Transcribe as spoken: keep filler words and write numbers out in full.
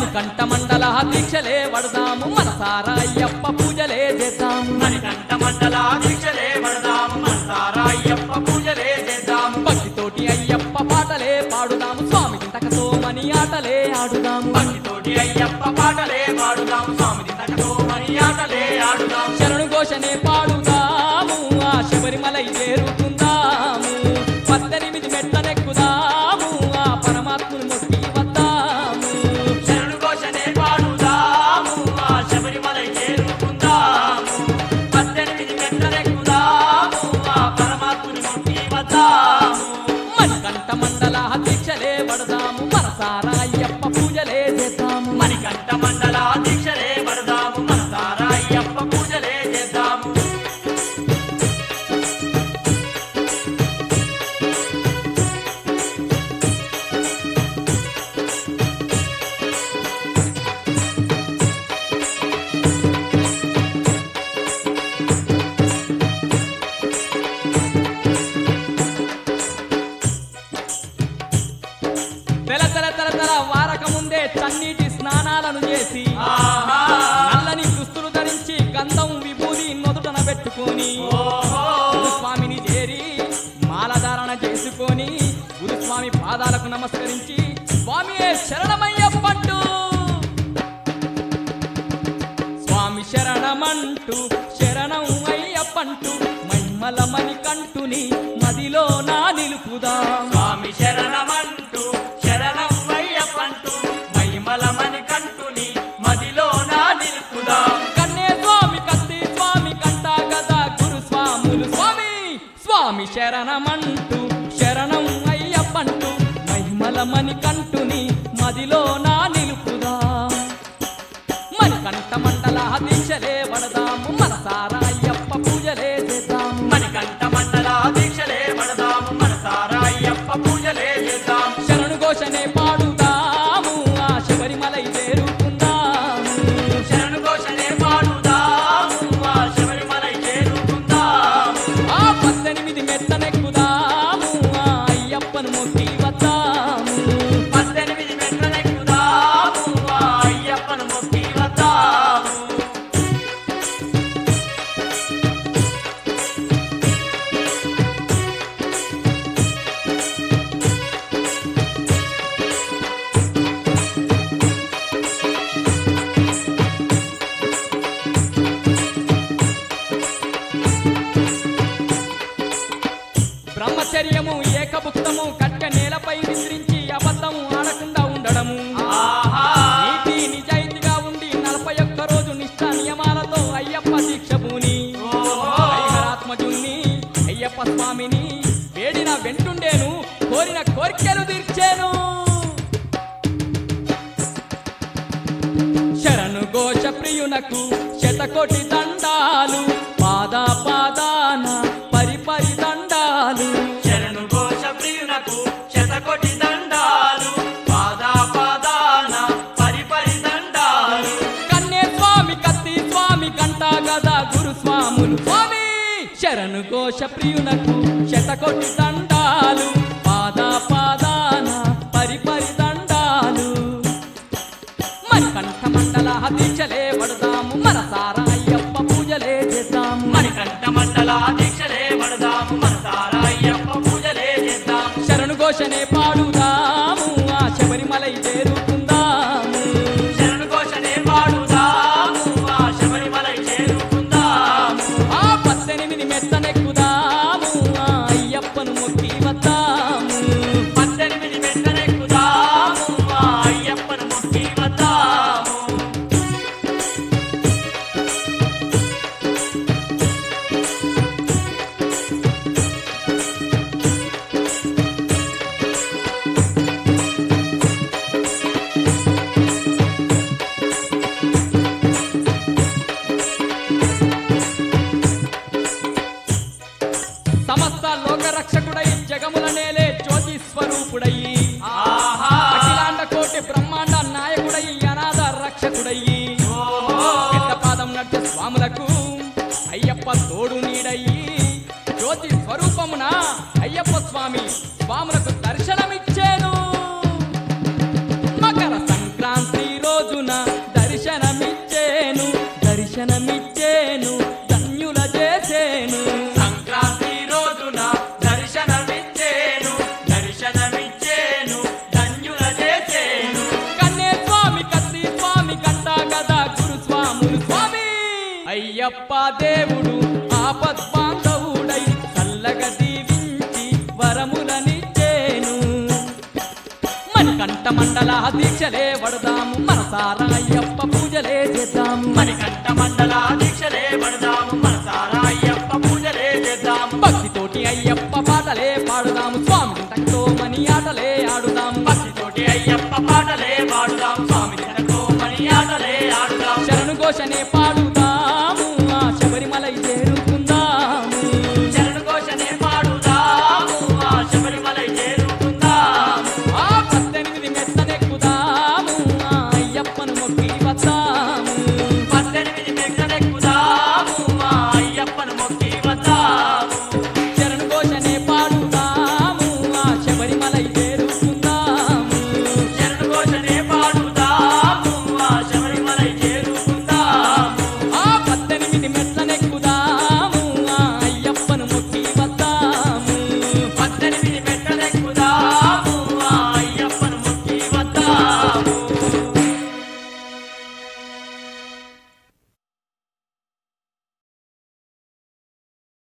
మణికంఠ మండల దీక్షలే వడదాము మనసారా అయ్యప్ప పూజలే చేద్దాము మణికంఠ మండల దీక్షలే వడదాము మనసారా అయ్యప్ప పూజలే చేద్దాము భక్తితోటి అయ్యప్ప పాటలే పాడుదాము స్వామి దింతకతో మని ఆటలే ఆడుదాము భక్తితోటి అయ్యప్ప పాటలే పాడుదాము స్వామి దింతకతో మని ఆటలే ఆడుదాము శరణు ఘోషనే పాడుదాము ఆ శబరిమలై చేరుకుందాము పద్దెనిమిది మెట్లనెక్కుదాము ఆ పరమాత్ముని మొక్కి వద్దాము శరణు ఘోషనే పాడుదాము ఆ శబరిమలై చేరుకుందాము పద్దెనిమిది మెట్లనెక్కుదాము ఆ పరమాత్ముని మొక్కి వద్దాము మణికంఠ మండల దీక్షలే వడదాము మనసారా అయ్యప్ప పూజలే చేద్దాము మణికంఠ మండల దీక్షలే వడదాము మనసారా అయ్యప్ప పూజలే చేద్దాము తెల తెల తెల తెల వారక ముందే చన్నీటి స్నానాలను చేసి ఆహా నల్లని దుస్తులు ధరించి గంధం విభూది నొదుటన పెట్టుకొని ఓహో గురుస్వామిని చేరి మాలధారణ చేసుకొని గురుస్వామి పాదాలకు నమస్కరించి స్వామియే శరణమయ్యప్పంటూ స్వామి శరణమంటూ శరణం అయ్యప్పంటూ మహిమల మణికంఠుని మదిలో నా నిలుపుదాం స్వామి శరణమంటూ శరణం అయ్యప్పంటూ మహిమల మణికంఠుని మదిలో నా నిలుపుదాం కన్నే స్వామి కత్తి స్వామి కంట గదా గురు స్వాములు స్వామి స్వామి శరణమంటూ శరణం అయ్యప్పంటూ మహిమల మణికంఠుని మదిలో నా నిలుపుదాం మణికంఠ మండల దీక్షలే వడదాము మనసారా అయ్యప్ప పూజలే చేద్దాము మణికంఠ మండల దీక్షలే వడదాము మనసారా అయ్యప్ప పూజలే చేద్దాము శరణు ఘోషనే పాడుదాము ఆ శబరిమలై చేరుకుందాము శరణు ఘోషనే పాడుదాము ఆ శబరిమలై చేరుకుందాము ఆ పద్దెనిమిది మెట్లనెక్కుదాము ఆ అయ్యప్పను మొక్కి వద్దాము పద్దెనిమిది మెట్లనెక్కుదాము ఆ అయ్యప్పను మొక్కి వద్దాము బ్రహ్మచర్యము ఏకభుక్తము కట్క నేలపై విసిరించి అబద్ధము ఆడకుండా ఉండడము ఆహా నీతి నిజాయితీగా ఉండి నలభై ఒక్క రోజు నిష్ఠ నియమాలతో అయ్యప్ప దీక్ష భూని హరిహరాత్మజుణ్ణి అయ్యప్ప స్వామిని వేడిన వెంటుండేను కోరిన కోరికలు తీర్చేను శరణు ఘోష ప్రియునకు శతకోటి దండాలు పాద పాదాన పరిపరి దండాలు శరణు ఘోష ప్రియునకు శతకోటి దండాలు పాదా పాదాన పరిపరి దండాలు కన్నే స్వామి కత్తి స్వామి కంట గదా గురు స్వాములు స్వామి శరణు ఘోష ప్రియునకు శతకోటి దండాలు పాద పాదాన పరిపరి దండాలు మణికంఠ మండల దీక్షలే వడదాము మనసారా అయ్యప్ప పూజలే చేద్దాము మణికంఠ మండల దీక్షలే వడదాము మనసారా అయ్యప్ప పూజలే చేద్దాము శరణు ఘోషనే పాడుదాము ఆ శబరిమలై చేరుకుందాము శరణు ఘోషనే పాడుదాము ఆ శబరిమలై చేరుకుందాము ఆ పద్దెనిమిది మెట్లనెక్కుదాము ఆ అయ్యప్పను మొక్కి వద్దాము పద్దెనిమిది మెట్లనెక్కుదాము ఆ అయ్యప్పను మొక్కి వద్దాము అయ్యప్ప దేవుడు ఆపద్బాంధవుడై చల్లగా దీవించి వరములనిచ్చేను మణికంఠ మండల దీక్షలే వడదాము మనసారా అయ్యప్ప పూజలే చేద్దాము మణికంఠ మండల దీక్షలే పడదాము మనసారా అయ్యప్ప పూజలే చేద్దాము భక్తితోటి అయ్యప్ప పాటలే పాడుదాము స్వామి చింతతో మని ఆటలే ఆడుదాము భక్తితోటి అయ్యప్ప పాటలే పాడుదాం స్వామి దినతో మణి ఆటలే ఆడుదాం శరణు ఘోషనే పాడు